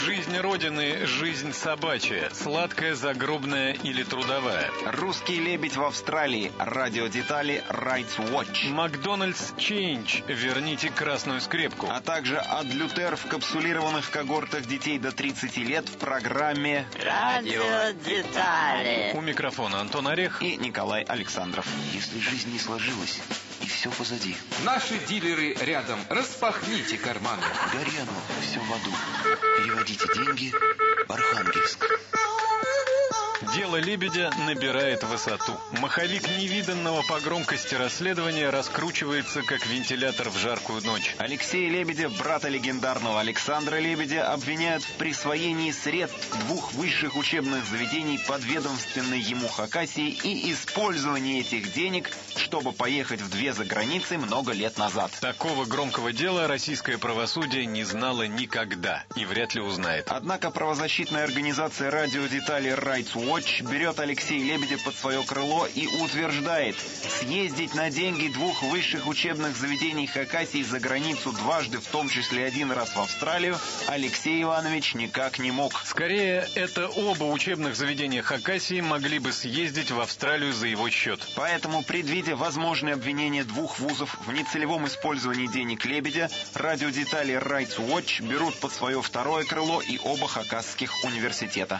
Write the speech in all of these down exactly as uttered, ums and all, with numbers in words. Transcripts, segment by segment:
Жизнь Родины – жизнь собачья, сладкая, загробная или трудовая. Русский лебедь в Австралии, радиодетали Rights Watch. Макдональдс Change – верните красную скрепку. А также адлютер в капсулированных когортах детей до тридцати лет в программе «Радиодетали». У микрофона Антон Орех и Николай Александров. Если жизнь не сложилась, и все позади. Наши дилеры рядом. Распахните карманы. Гори оно, все в аду. Переводите деньги в Архангельск. Дело лебедя набирает высоту. Маховик невиданного по громкости расследования раскручивается, как вентилятор в жаркую ночь. Алексея Лебедя, брата легендарного Александра Лебедя, обвиняют в присвоении средств двух высших учебных заведений подведомственной ему Хакасии и использовании этих денег, чтобы поехать в две заграницы много лет назад. Такого громкого дела российское правосудие не знало никогда и вряд ли узнает. Однако правозащитная организация радиодетали Rights Watch берет Алексея Лебедя под свое крыло и утверждает, съездить на деньги двух высших учебных заведений Хакасии за границу дважды, в том числе один раз в Австралию, Алексей Иванович никак не мог. Скорее, это оба учебных заведения Хакасии могли бы съездить в Австралию за его счет. Поэтому, предвидя возможное обвинение двух вузов в нецелевом использовании денег Лебедя, радиодетали Rights Watch берут под свое второе крыло и оба хакасских университета.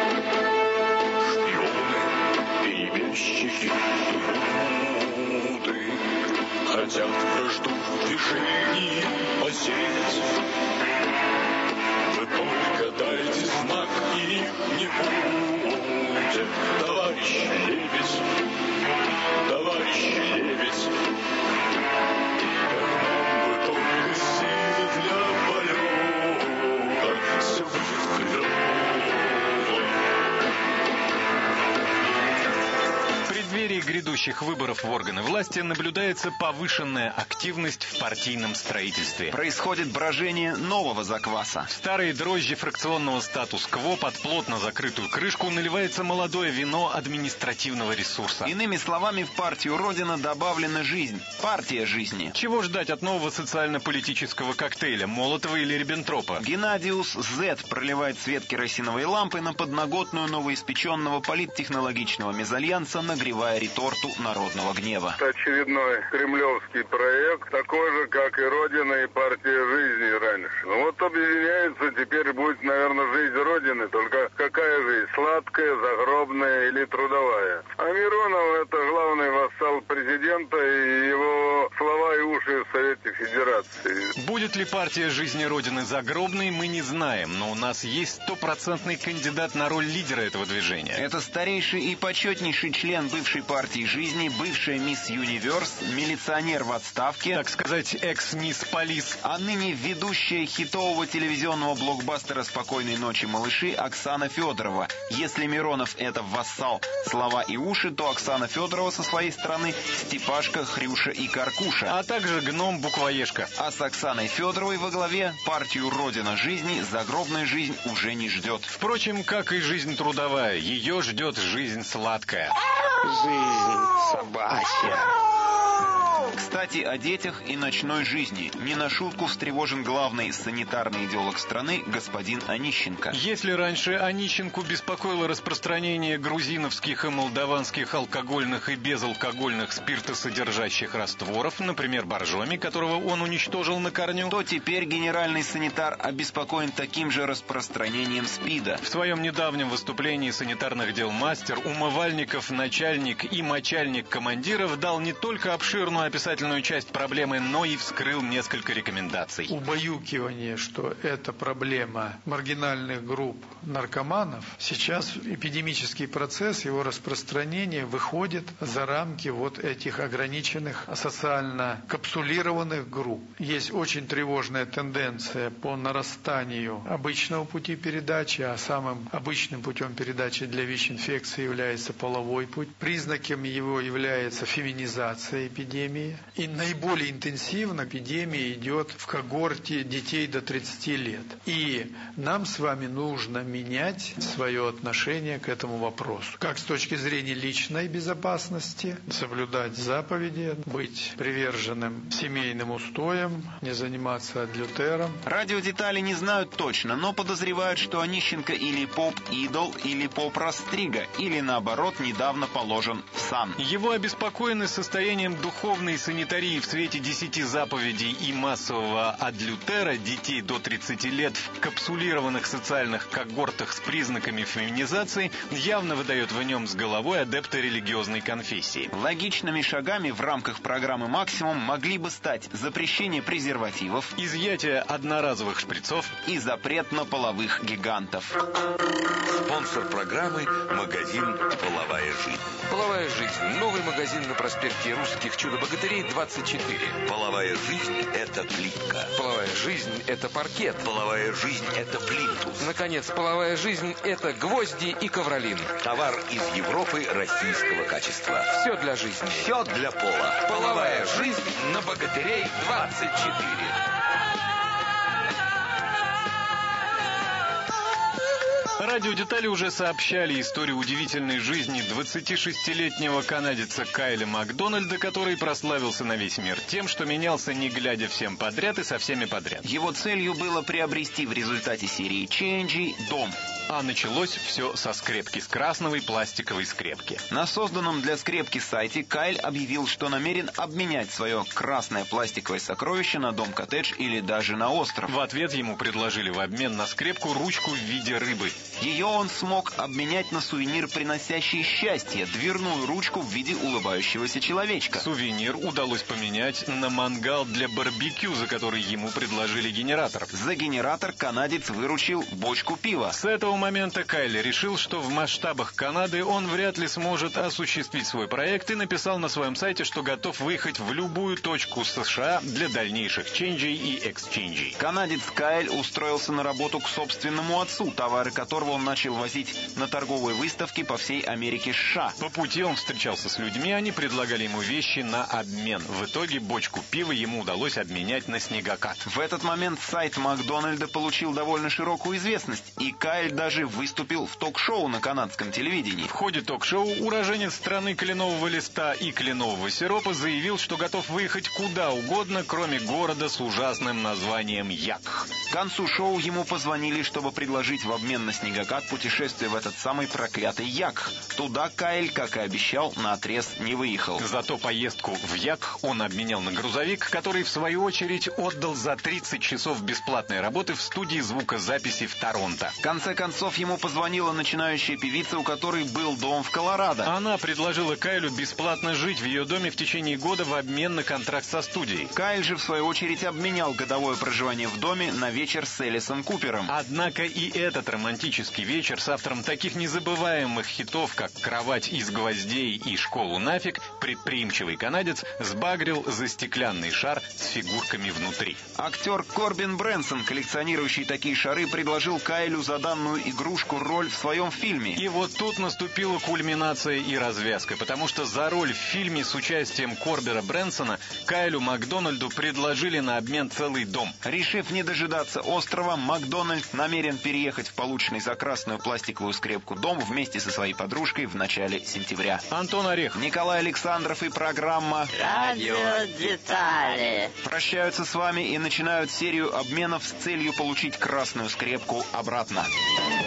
Перебежчики и буты хотят вражду в движении посеять. Вы только дайте знак, и их не будет. Товарищ Лебедь, товарищ Лебедь, как нам бы только силы для полета, все будет клево. В преддверии грядущих выборов в органы власти наблюдается повышенная активность в партийном строительстве. Происходит брожение нового закваса. В старые дрожжи фракционного статус-кво под плотно закрытую крышку наливается молодое вино административного ресурса. Иными словами, в партию Родина добавлена жизнь. Партия жизни. Чего ждать от нового социально-политического коктейля, Молотова или Риббентропа? Геннадиус З проливает свет керосиновой лампы на подноготную новоиспеченного политтехнологичного мезальянса, нагревая реторту народного гнева. Очередной кремлевский проект, такой же, как и Родина и партия жизни раньше. Ну вот объединяется, теперь будет, наверное, жизнь Родины, только какая жизнь? Сладкая, загробная или трудовая? А Миронов — это главный вассал президента и его слова и уши в Совете Федерации. Будет ли партия жизни Родины загробной, мы не знаем, но у нас есть стопроцентный кандидат на роль лидера этого движения. Это старейший и почетнейший член бывшей партии жизни, бывшая мисс Юниверс, милиционер в отставке, так сказать, экс-мисс Полис, а ныне ведущая хитового телевизионного блокбастера «Спокойной ночи, малыши» Оксана Федорова. Если Миронов — это вассал, слова и уши, то Оксана Федорова со своей стороны Степашка, Хрюша и Каркуша, а также гном Буквоежка. А с Оксаной Федоровой во главе партию «Родина жизни» загробная жизнь уже не ждет. Впрочем, как и жизнь трудовая, ее ждет жизнь сладкая. Жизнь собачья. Кстати, о детях и ночной жизни. Не на шутку встревожен главный санитарный идеолог страны господин Онищенко. Если раньше Онищенку беспокоило распространение грузиновских и молдаванских алкогольных и безалкогольных спиртосодержащих растворов, например, боржоми, которого он уничтожил на корню, то теперь генеральный санитар обеспокоен таким же распространением СПИДа. В своем недавнем выступлении санитарных дел мастер, умывальников, начальник и мочальник командиров дал не только обширную описательную часть проблемы, но и вскрыл несколько рекомендаций. Убаюкивание, что это проблема маргинальных групп наркоманов, сейчас эпидемический процесс его распространения выходит за рамки вот этих ограниченных социально капсулированных групп. Есть очень тревожная тенденция по нарастанию обычного пути передачи, а самым обычным путем передачи для ВИЧ-инфекции является половой путь. Признаком его является феминизация эпидемии. эпидемии. И наиболее интенсивно эпидемия идет в когорте детей до тридцати лет. И нам с вами нужно менять свое отношение к этому вопросу. Как с точки зрения личной безопасности, соблюдать заповеди, быть приверженным семейным устоям, не заниматься адюльтером. Радиодетали не знают точно, но подозревают, что Онищенко или поп-идол, или поп-растрига, или наоборот недавно положен в сан. Его обеспокоены состоянием духовной санитарии в свете десяти заповедей и массового адюльтера детей до тридцати лет в капсулированных социальных когортах с признаками феминизации явно выдает в нем с головой адепта религиозной конфессии. Логичными шагами в рамках программы «Максимум» могли бы стать запрещение презервативов, изъятие одноразовых шприцов и запрет на половых гигантов. Спонсор программы – магазин «Половая жизнь». Половая жизнь. Новый магазин на проспекте Русских Чудо-Богатырей, двадцать четыре. Половая жизнь – это плитка. Половая жизнь – это паркет. Половая жизнь – это плинтус. Наконец, половая жизнь – это гвозди и ковролин. Товар из Европы российского качества. Все для жизни. Все для пола. Половая жизнь на Богатырей, двадцать четыре. Радиодетали уже сообщали историю удивительной жизни двадцатишестилетнего канадца Кайля Макдональда, который прославился на весь мир тем, что менялся не глядя всем подряд и со всеми подряд. Его целью было приобрести в результате серии «Ченджи» дом. А началось все со скрепки, с красновой пластиковой скрепки. На созданном для скрепки сайте Кайл объявил, что намерен обменять свое красное пластиковое сокровище на дом-коттедж или даже на остров. В ответ ему предложили в обмен на скрепку ручку в виде рыбы. Ее он смог обменять на сувенир, приносящий счастье, дверную ручку в виде улыбающегося человечка. Сувенир удалось поменять на мангал для барбекю, за который ему предложили генератор. За генератор канадец выручил бочку пива. С этого момента Кайл решил, что в масштабах Канады он вряд ли сможет осуществить свой проект, и написал на своем сайте, что готов выехать в любую точку США для дальнейших ченджей и эксченджей. Канадец Кайл устроился на работу к собственному отцу, товары которого он начал возить на торговые выставки по всей Америке США. По пути он встречался с людьми, они предлагали ему вещи на обмен. В итоге бочку пива ему удалось обменять на снегокат. В этот момент сайт Макдональда получил довольно широкую известность, и Кайл даже выступил в ток-шоу на канадском телевидении. В ходе ток-шоу уроженец страны кленового листа и кленового сиропа заявил, что готов выехать куда угодно, кроме города с ужасным названием Якх. К концу шоу ему позвонили, чтобы предложить в обмен на снегокат путешествие в этот самый проклятый Якх. Туда Кайл, как и обещал, наотрез не выехал. Зато поездку в Якх он обменял на грузовик, который в свою очередь отдал за тридцать часов бесплатной работы в студии звукозаписи в Торонто. В конце концов ему позвонила начинающая певица, у которой был дом в Колорадо. Она предложила Кайлю бесплатно жить в ее доме в течение года в обмен на контракт со студией. Кайл же в свою очередь обменял годовое проживание в доме на вечер с Элисом Купером. Однако и этот романтический вечер с автором таких незабываемых хитов, как «Кровать из гвоздей» и «Школу нафиг», предприимчивый канадец сбагрил за стеклянный шар с фигурками внутри. Актер Корбин Брэнсон, коллекционирующий такие шары, предложил Кайлю за данную игрушку роль в своем фильме. И вот тут наступила кульминация и развязка, потому что за роль в фильме с участием Корбера Брэнсона Кайлю Макдональду предложили на обмен целый дом. Решив не дожидаться острова, Макдональд намерен переехать в полученный за красную пластиковую скрепку дом вместе со своей подружкой в начале сентября. Антон Орехов, Николай Александров и программа «Радиодетали» прощаются с вами и начинают серию обменов с целью получить красную скрепку обратно.